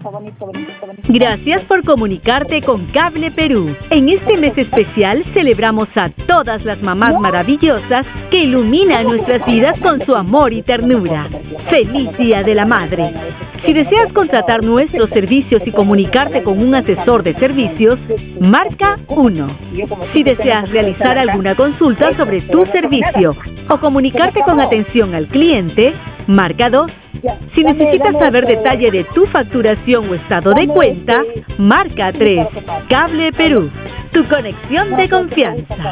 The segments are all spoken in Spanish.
Gracias por comunicarte con Cable Perú. En este mes especial celebramos a todas las mamás maravillosas que iluminan nuestras vidas con su amor y ternura. ¡Feliz Día de la Madre! Si deseas contratar nuestros servicios y comunicarte con un asesor de servicios, marca 1. Si deseas realizar alguna consulta sobre tu servicio o comunicarte con atención al cliente, marca 2. Si necesitas saber detalle de tu facturación o estado de cuenta, marca 3. Cable Perú, tu conexión de confianza.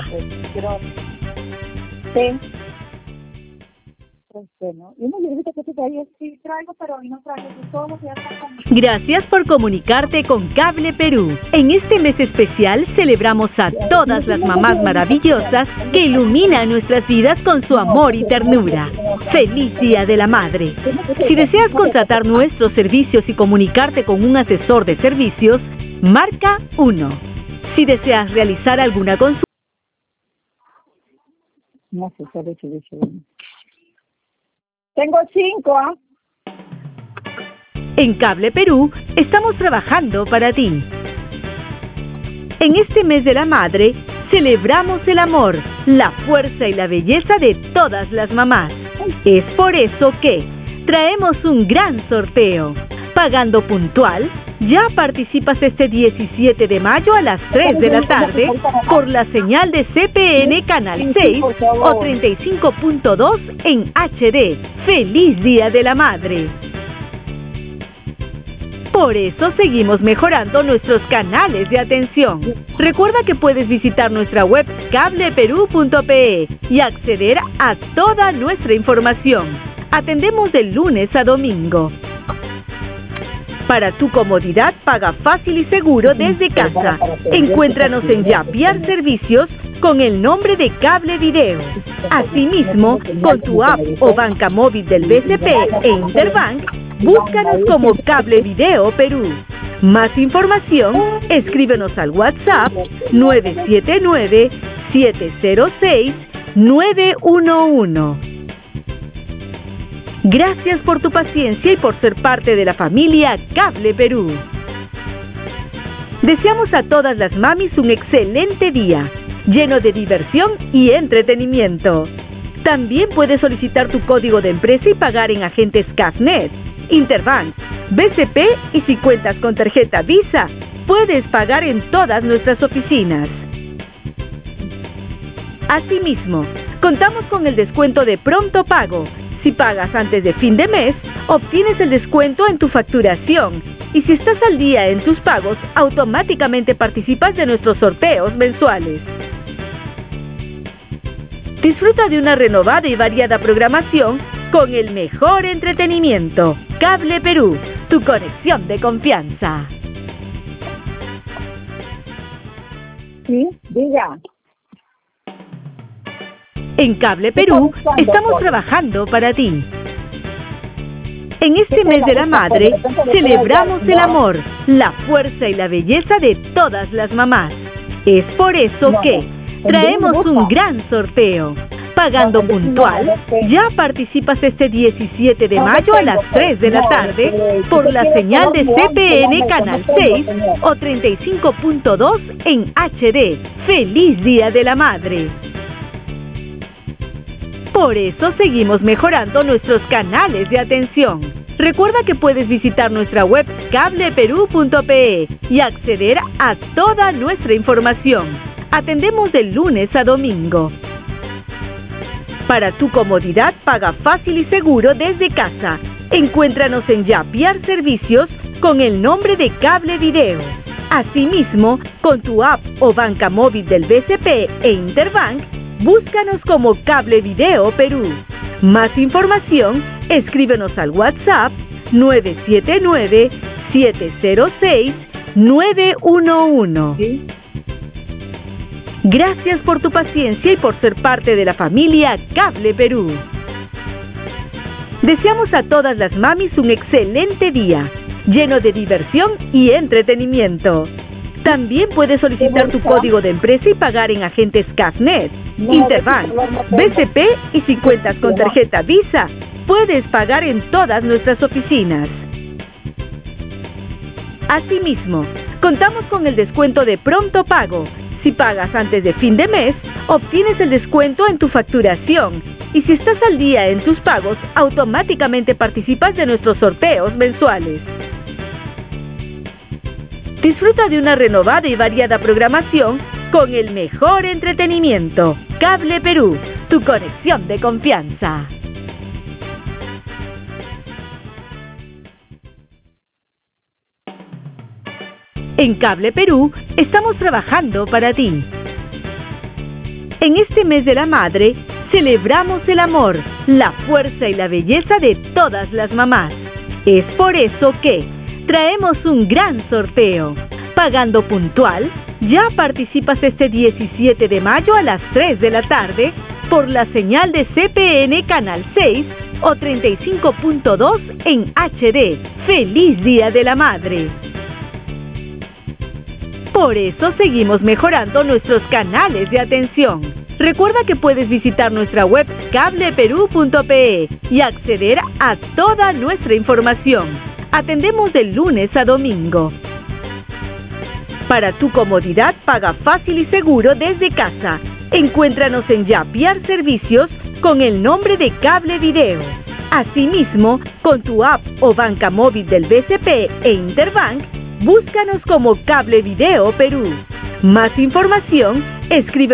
Gracias por comunicarte con Cable Perú. En este mes especial celebramos a todas las mamás maravillosas que iluminan nuestras vidas con su amor y ternura. ¡Feliz Día de la Madre! Si deseas contratar nuestros servicios y comunicarte con un asesor de servicios, marca 1. Si deseas realizar alguna consulta, tengo 5, ¿ah? En Cable Perú estamos trabajando para ti. En este mes de la madre, celebramos el amor, la fuerza y la belleza de todas las mamás. Es por eso que traemos un gran sorteo. Pagando puntual, ya participas este 17 de mayo a las 3 de la tarde por la señal de CPN Canal 6 o 35.2 en HD. ¡Feliz Día de la Madre! Por eso seguimos mejorando nuestros canales de atención. Recuerda que puedes visitar nuestra web cableperú.pe y acceder a toda nuestra información. Atendemos de lunes a domingo. Para tu comodidad, paga fácil y seguro desde casa. Encuéntranos en Yapiar Servicios con el nombre de Cable Video. Asimismo, con tu app o banca móvil del BCP e Interbank, búscanos como Cable Video Perú. Más información, escríbenos al WhatsApp 979-706-911. Gracias por tu paciencia y por ser parte de la familia Cable Perú. Deseamos a todas las mamis un excelente día, lleno de diversión y entretenimiento. También puedes solicitar tu código de empresa y pagar en agentes CAFNet, Interbank, BCP y si cuentas con tarjeta Visa, puedes pagar en todas nuestras oficinas. Asimismo, contamos con el descuento de pronto pago. Si pagas antes de fin de mes, obtienes el descuento en tu facturación. Y si estás al día en tus pagos, automáticamente participas de nuestros sorteos mensuales. Disfruta de una renovada y variada programación con el mejor entretenimiento. Cable Perú, tu conexión de confianza. Sí, diga. En Cable Perú estamos trabajando para ti. En este mes de la madre, celebramos el amor, la fuerza y la belleza de todas las mamás. Es por eso que traemos un gran sorteo. Pagando puntual, ya participas este 17 de mayo a las 3 de la tarde por la señal de CPN Canal 6 o 35.2 en HD. ¡Feliz Día de la Madre! Por eso seguimos mejorando nuestros canales de atención. Recuerda que puedes visitar nuestra web cableperú.pe y acceder a toda nuestra información. Atendemos de lunes a domingo. Para tu comodidad, paga fácil y seguro desde casa. Encuéntranos en Yapiar Servicios con el nombre de Cable Video. Asimismo, con tu app o banca móvil del BCP e Interbank, búscanos como Cable Video Perú. Más información, escríbenos al WhatsApp 979-706-911. Gracias por tu paciencia y por ser parte de la familia Cable Perú. Deseamos a todas las mamis un excelente día, lleno de diversión y entretenimiento. También puedes solicitar tu código de empresa y pagar en agentes CAFNet, Interbank, BCP y si cuentas con tarjeta Visa, puedes pagar en todas nuestras oficinas. Asimismo, contamos con el descuento de pronto pago. Si pagas antes de fin de mes, obtienes el descuento en tu facturación. Y si estás al día en tus pagos, automáticamente participas de nuestros sorteos mensuales. Disfruta de una renovada y variada programación con el mejor entretenimiento. Cable Perú, tu conexión de confianza. En Cable Perú estamos trabajando para ti. En este mes de la madre, celebramos el amor, la fuerza y la belleza de todas las mamás. Es por eso que traemos un gran sorteo. Pagando puntual, ya participas este 17 de mayo a las 3 de la tarde por la señal de CPN Canal 6 o 35.2 en HD. ¡Feliz Día de la Madre! Por eso seguimos mejorando nuestros canales de atención. Recuerda que puedes visitar nuestra web cableperú.pe y acceder a toda nuestra información. Atendemos de lunes a domingo. Para tu comodidad, paga fácil y seguro desde casa. Encuéntranos en Yapiar Servicios con el nombre de Cable Video. Asimismo, con tu app o banca móvil del BCP e Interbank, búscanos como Cable Video Perú. Más información, escribe